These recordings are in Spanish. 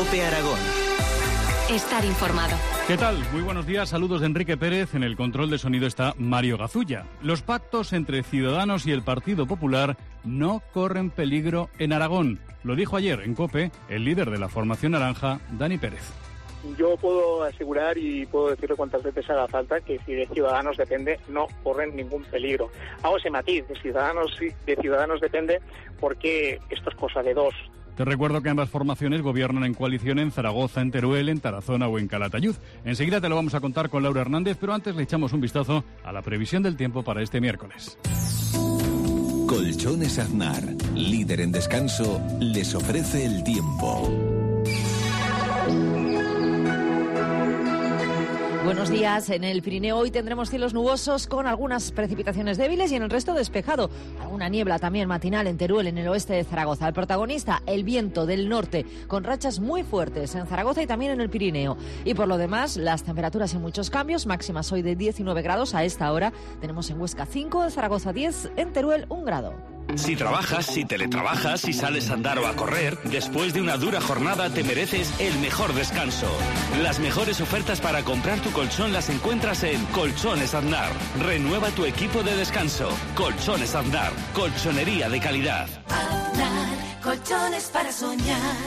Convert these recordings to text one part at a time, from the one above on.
COPE Aragón. Estar informado. ¿Qué tal? Muy buenos días, saludos de Enrique Pérez. En el control de sonido está Mario Gazulla. Los pactos entre Ciudadanos y el Partido Popular no corren peligro en Aragón. Lo dijo ayer en COPE el líder de la formación naranja, Dani Pérez. Yo puedo asegurar y puedo decirlo cuantas veces haga falta que si de Ciudadanos depende, no corren ningún peligro. Hago ese matiz, de Ciudadanos depende porque esto es cosa de dos. Te recuerdo que ambas formaciones gobiernan en coalición en Zaragoza, en Teruel, en Tarazona o en Calatayud. Enseguida te lo vamos a contar con Laura Hernández, pero antes le echamos un vistazo a la previsión del tiempo para este miércoles. Colchones Aznar, líder en descanso, les ofrece el tiempo. Buenos días. En el Pirineo hoy tendremos cielos nubosos con algunas precipitaciones débiles y en el resto despejado. Alguna niebla también matinal en Teruel, en el oeste de Zaragoza. El protagonista, el viento del norte, con rachas muy fuertes en Zaragoza y también en el Pirineo. Y por lo demás, las temperaturas sin muchos cambios, máximas hoy de 19 grados a esta hora. Tenemos en Huesca 5, en Zaragoza 10, en Teruel 1 grado. Si trabajas, si teletrabajas, si sales a andar o a correr, después de una dura jornada te mereces el mejor descanso. Las mejores ofertas para comprar tu colchón las encuentras en Colchones Aznar. Renueva tu equipo de descanso. Colchones Aznar, colchonería de calidad. Aznar, colchones para soñar.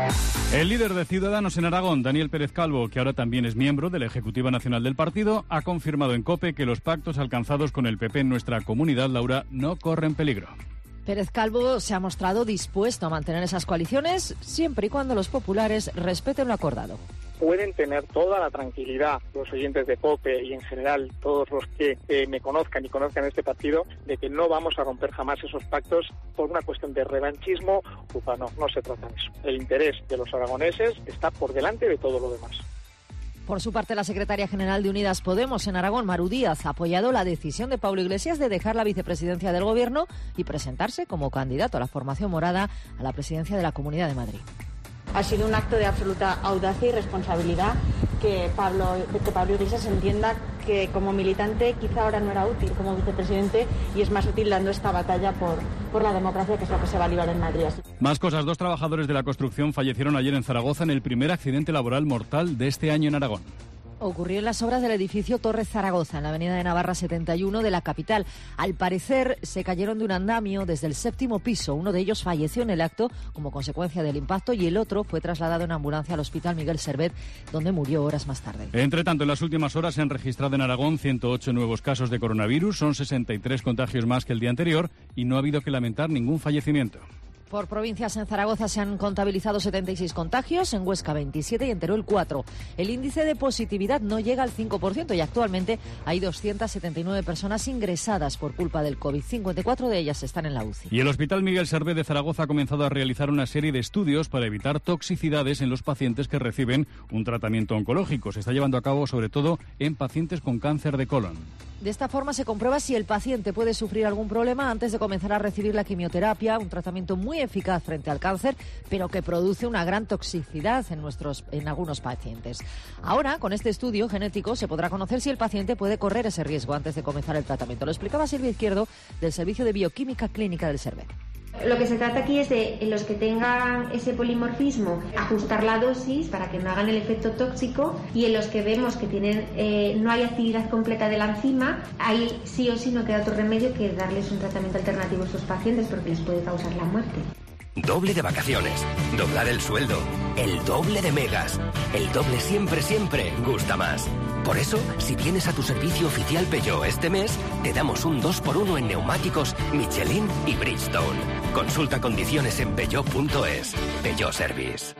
El líder de Ciudadanos en Aragón, Daniel Pérez Calvo, que ahora también es miembro de la Ejecutiva Nacional del partido, ha confirmado en COPE que los pactos alcanzados con el PP en nuestra comunidad, Laura, no corren peligro. Pérez Calvo se ha mostrado dispuesto a mantener esas coaliciones siempre y cuando los populares respeten lo acordado. Pueden tener toda la tranquilidad los oyentes de COPE y en general todos los que me conozcan y conozcan este partido de que no vamos a romper jamás esos pactos por una cuestión de revanchismo urbano. No se trata de eso. El interés de los aragoneses está por delante de todo lo demás. Por su parte, la secretaria general de Unidas Podemos en Aragón, Maru Díaz, ha apoyado la decisión de Pablo Iglesias de dejar la vicepresidencia del Gobierno y presentarse como candidato a la formación morada a la presidencia de la Comunidad de Madrid. Ha sido un acto de absoluta audacia y responsabilidad que Pablo Iglesias entienda que como militante quizá ahora no era útil como vicepresidente y es más útil dando esta batalla por la democracia, que es lo que se va a librar en Madrid. Más cosas. 2 trabajadores de la construcción fallecieron ayer en Zaragoza en el primer accidente laboral mortal de este año en Aragón. Ocurrió en las obras del edificio Torre Zaragoza, en la avenida de Navarra 71 de la capital. Al parecer, se cayeron de un andamio desde el 7º piso. Uno de ellos falleció en el acto como consecuencia del impacto y el otro fue trasladado en ambulancia al Hospital Miguel Servet, donde murió horas más tarde. Entre tanto, en las últimas horas se han registrado en Aragón 108 nuevos casos de coronavirus. Son 63 contagios más que el día anterior y no ha habido que lamentar ningún fallecimiento. Por provincias, en Zaragoza se han contabilizado 76 contagios, en Huesca 27 y en Teruel 4. El índice de positividad no llega al 5% y actualmente hay 279 personas ingresadas por culpa del COVID. 54 de ellas están en la UCI. Y el Hospital Miguel Servet de Zaragoza ha comenzado a realizar una serie de estudios para evitar toxicidades en los pacientes que reciben un tratamiento oncológico. Se está llevando a cabo sobre todo en pacientes con cáncer de colon. De esta forma se comprueba si el paciente puede sufrir algún problema antes de comenzar a recibir la quimioterapia, un tratamiento muy eficaz frente al cáncer, pero que produce una gran toxicidad en algunos pacientes. Ahora, con este estudio genético, se podrá conocer si el paciente puede correr ese riesgo antes de comenzar el tratamiento. Lo explicaba Silvia Izquierdo, del Servicio de Bioquímica Clínica del Servet. Lo que se trata aquí es de, en los que tengan ese polimorfismo, ajustar la dosis para que no hagan el efecto tóxico, y en los que vemos que tienen no hay actividad completa de la enzima, ahí sí o sí no queda otro remedio que darles un tratamiento alternativo a estos pacientes porque les puede causar la muerte. Doble de vacaciones, doblar el sueldo, el doble de megas. El doble siempre, siempre gusta más. Por eso, si vienes a tu servicio oficial Peugeot este mes, te damos un 2x1 en neumáticos Michelin y Bridgestone. Consulta condiciones en peugeot.es. Peugeot Service.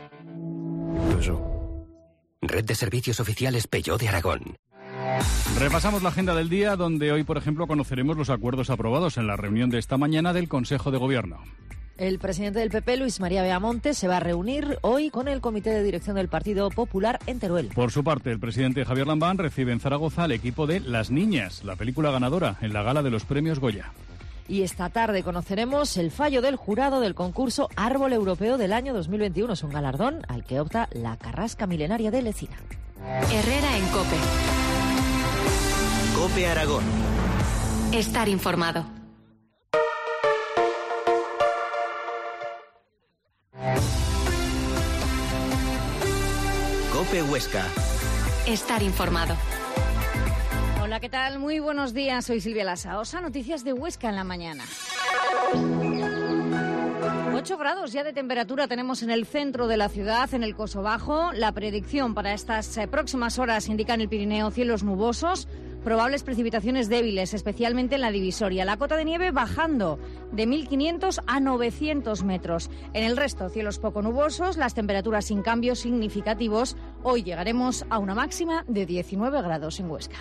Red de servicios oficiales Peugeot de Aragón. Repasamos la agenda del día, donde hoy, por ejemplo, conoceremos los acuerdos aprobados en la reunión de esta mañana del Consejo de Gobierno. El presidente del PP, Luis María Beamonte, se va a reunir hoy con el Comité de Dirección del Partido Popular en Teruel. Por su parte, el presidente Javier Lambán recibe en Zaragoza al equipo de Las Niñas, la película ganadora en la gala de los premios Goya. Y esta tarde conoceremos el fallo del jurado del concurso Árbol Europeo del año 2021. Es un galardón al que opta la Carrasca Milenaria de Lecina. Herrera en COPE. COPE Aragón. Estar informado. COPE Huesca. Estar informado. Hola, ¿qué tal? Muy buenos días, soy Silvia Lasaosa. Noticias de Huesca en la mañana. 8 grados ya de temperatura tenemos en el centro de la ciudad, en el Coso Bajo. La predicción para estas próximas horas indica en el Pirineo cielos nubosos, probables precipitaciones débiles, especialmente en la divisoria. La cota de nieve bajando de 1.500 a 900 metros. En el resto, cielos poco nubosos, las temperaturas sin cambios significativos. Hoy llegaremos a una máxima de 19 grados en Huesca.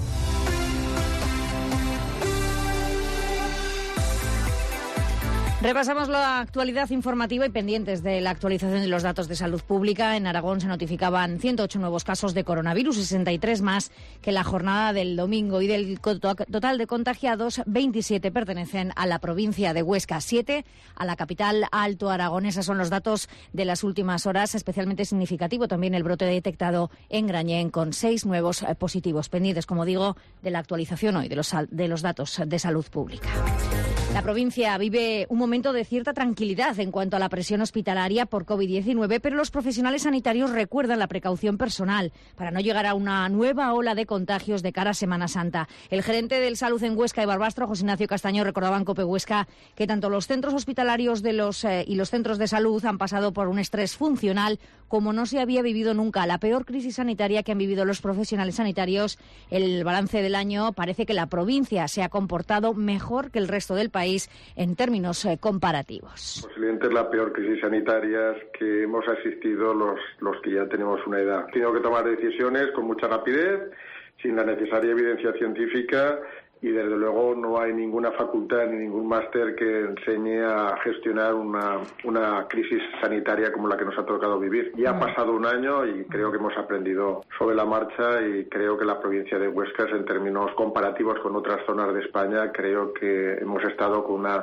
Repasamos la actualidad informativa y pendientes de la actualización de los datos de salud pública. En Aragón se notificaban 108 nuevos casos de coronavirus, 63 más que la jornada del domingo. Y del total de contagiados, 27 pertenecen a la provincia de Huesca, 7 a la capital Alto Aragón. Esos son los datos de las últimas horas. Especialmente significativo también el brote detectado en Grañén, con 6 nuevos positivos. Pendientes, como digo, de la actualización hoy de los datos de salud pública. La provincia vive un momento de cierta tranquilidad en cuanto a la presión hospitalaria por COVID-19, pero los profesionales sanitarios recuerdan la precaución personal para no llegar a una nueva ola de contagios de cara a Semana Santa. El gerente del Salud en Huesca y Barbastro, José Ignacio Castaño, recordaba en COPE Huesca que tanto los centros hospitalarios y los centros de salud han pasado por un estrés funcional como no se había vivido nunca. La peor crisis sanitaria que han vivido los profesionales sanitarios. El balance del año parece que la provincia se ha comportado mejor que el resto del país en términos comparativos. Posiblemente es la peor crisis sanitaria que hemos asistido los que ya tenemos una edad. Tengo que tomar decisiones con mucha rapidez, sin la necesaria evidencia científica, y desde luego no hay ninguna facultad ni ningún máster que enseñe a gestionar una crisis sanitaria como la que nos ha tocado vivir. Ya ha pasado un año y creo que hemos aprendido sobre la marcha, y creo que la provincia de Huesca, en términos comparativos con otras zonas de España, creo que hemos estado con una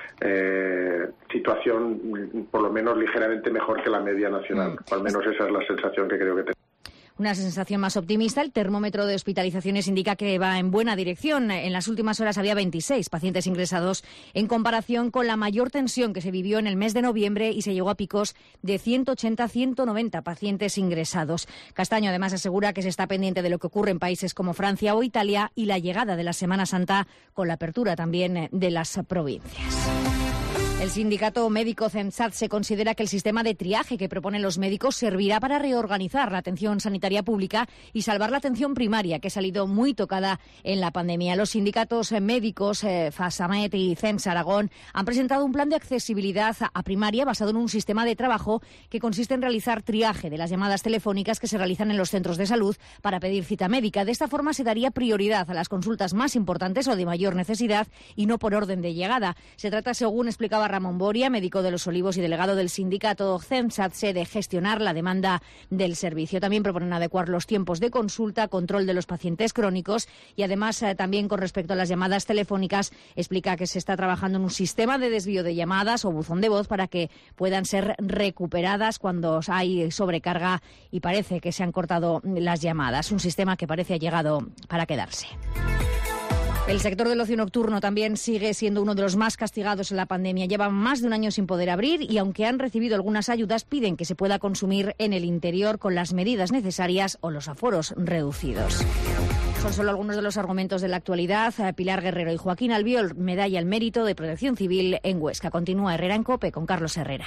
situación por lo menos ligeramente mejor que la media nacional. O al menos esa es la sensación que creo que tenemos. Una sensación más optimista. El termómetro de hospitalizaciones indica que va en buena dirección. En las últimas horas había 26 pacientes ingresados en comparación con la mayor tensión que se vivió en el mes de noviembre, y se llegó a picos de 180 a 190 pacientes ingresados. Castaño además asegura que se está pendiente de lo que ocurre en países como Francia o Italia y la llegada de la Semana Santa, con la apertura también de las provincias. El sindicato médico CEMSAT considera que el sistema de triaje que proponen los médicos servirá para reorganizar la atención sanitaria pública y salvar la atención primaria, que ha salido muy tocada en la pandemia. Los sindicatos médicos FASAMET y CEMS Aragón han presentado un plan de accesibilidad a primaria basado en un sistema de trabajo que consiste en realizar triaje de las llamadas telefónicas que se realizan en los centros de salud para pedir cita médica. De esta forma se daría prioridad a las consultas más importantes o de mayor necesidad, y no por orden de llegada. Se trata, según explicaba Ramón Boria, médico de Los Olivos y delegado del sindicato CEMSAT, de gestionar la demanda del servicio. También proponen adecuar los tiempos de consulta, control de los pacientes crónicos, y además también con respecto a las llamadas telefónicas explica que se está trabajando en un sistema de desvío de llamadas o buzón de voz para que puedan ser recuperadas cuando hay sobrecarga y parece que se han cortado las llamadas. Un sistema que parece ha llegado para quedarse. El sector del ocio nocturno también sigue siendo uno de los más castigados en la pandemia. Llevan más de un año sin poder abrir, y aunque han recibido algunas ayudas, piden que se pueda consumir en el interior con las medidas necesarias o los aforos reducidos. Son solo algunos de los argumentos de la actualidad. Pilar Guerrero y Joaquín Albiol, medalla al mérito de Protección Civil en Huesca. Continúa Herrera en COPE con Carlos Herrera.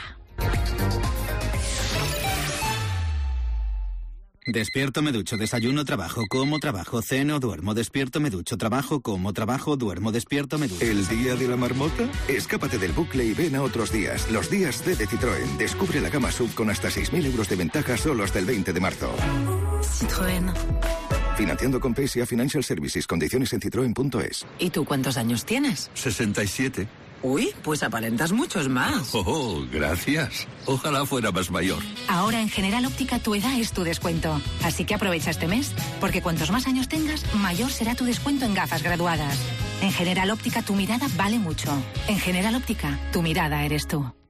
Despierto, me ducho, desayuno, trabajo, como, trabajo, ceno, duermo, despierto, me ducho, trabajo, como, trabajo, duermo, despierto, me ducho. ¿El día de la marmota? Escápate del bucle y ven a otros días. Los días de Citroën. Descubre la gama SUV con hasta 6.000 euros de ventaja solo hasta el 20 de marzo. Citroën. Financiando con PSA Financial Services. Condiciones en citroen.es. ¿Y tú cuántos años tienes? 67. Uy, pues aparentas muchos más. Oh, gracias. Ojalá fuera más mayor. Ahora en General Óptica tu edad es tu descuento. Así que aprovecha este mes, porque cuantos más años tengas, mayor será tu descuento en gafas graduadas. En General Óptica tu mirada vale mucho. En General Óptica, tu mirada eres tú.